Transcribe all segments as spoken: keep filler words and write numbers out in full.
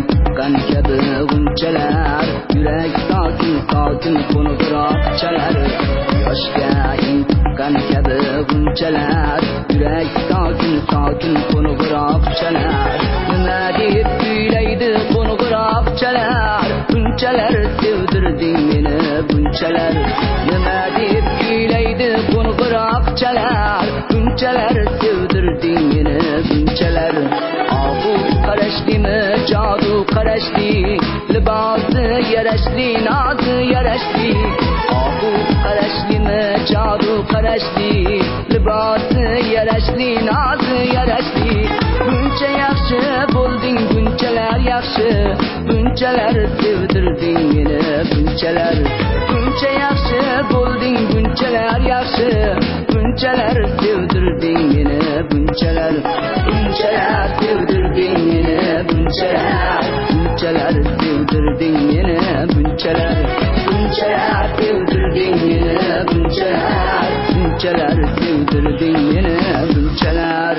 tuqqan kabi g'unchalar, yurak sokin sokin qo'ng'iroq chalar. Yoshga in tuqqan kabi g'unchalar, yurak sokin sokin qo'ng'iroq chalar. Nima deb kuylaydi qo'ng'iroq chalar, bunchalar sevdirding meni bunchalar. Nima deb kuylaydi qo'ng'iroq chalar, bunchalar sevdirding meni bunchalar. Ohu qarashdimi jodu qarashdi, libosi yarashli nozi yarashli. Ohu qarashdimi jodu qarashdi, libosi yarashli nozi yarashli. Buncha yaxshi bo'lding bunchalar yaxshi, bunchalar sevdirding meni bunchalar. Buncha yaxshi bo'lding bunchalar yaxshi, bunchalar sevdirding meni bunchalar. Bunchalar sevdirding meni bunchalar, bunchalar sevdirding meni bunchalar. Bunchalar sevdirding meni bunchalar, bunchalar sevdirding meni bunchalar.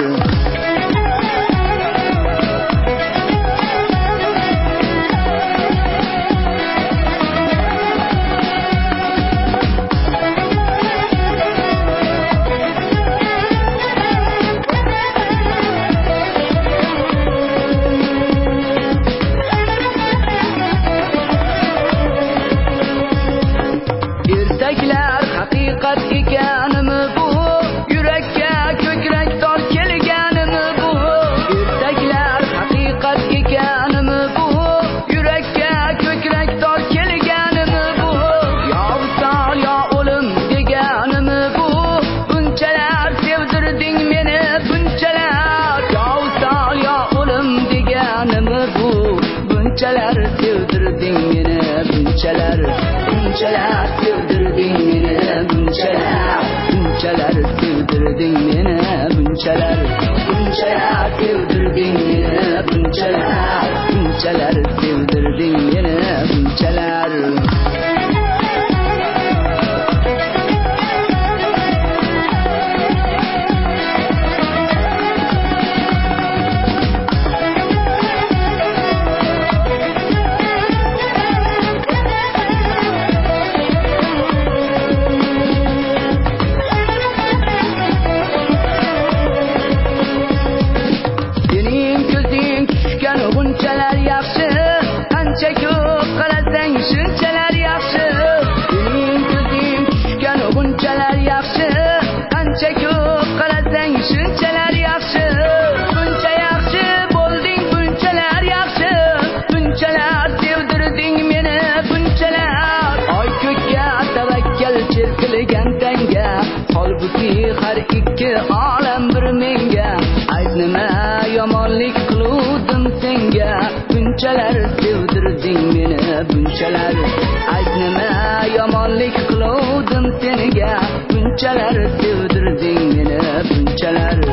Haqiqat ekanimi bu, yurakka ko'krak tor kelganimi bu. Ertaklar haqiqat ekanimi bu, yurakka ko'krak tor kelganimi bu. Yo visol yo o'lim deganimi bu, bunchalar sevdirding meni bunchalar. Yo visol yo o'lim deganimi bu, bunchalar sevdirding meni bunchalar. Bunchalar sevdirding meni bunchalar, bunchalar sevdirding meni bunchalar. Bunchalar sevdirding meni bunchalar, bunchalar sevdirding meni bunchalar. Bunchalar yaxshi, qancha ko'p qarasang shunchalar yaxshi. Mening ko'zim tushgan bunchalar yaxshi, qancha ko'p qarasang shunchalar yaxshi. Buncha yaxshi bo'lding bunchalar yaxshi, bunchalar sevdirding meni bunchalar. Oy ko'kka tavakkal cherkilgan tanga, holbuki har ikki olam bir menga. Ayt nima yomonlik qiluvdim senga, bunchalar sevdirding meni bunchalar. Ayt nima yomonlik qiluvdim senga, bunchalar sevdirding meni bunchalar.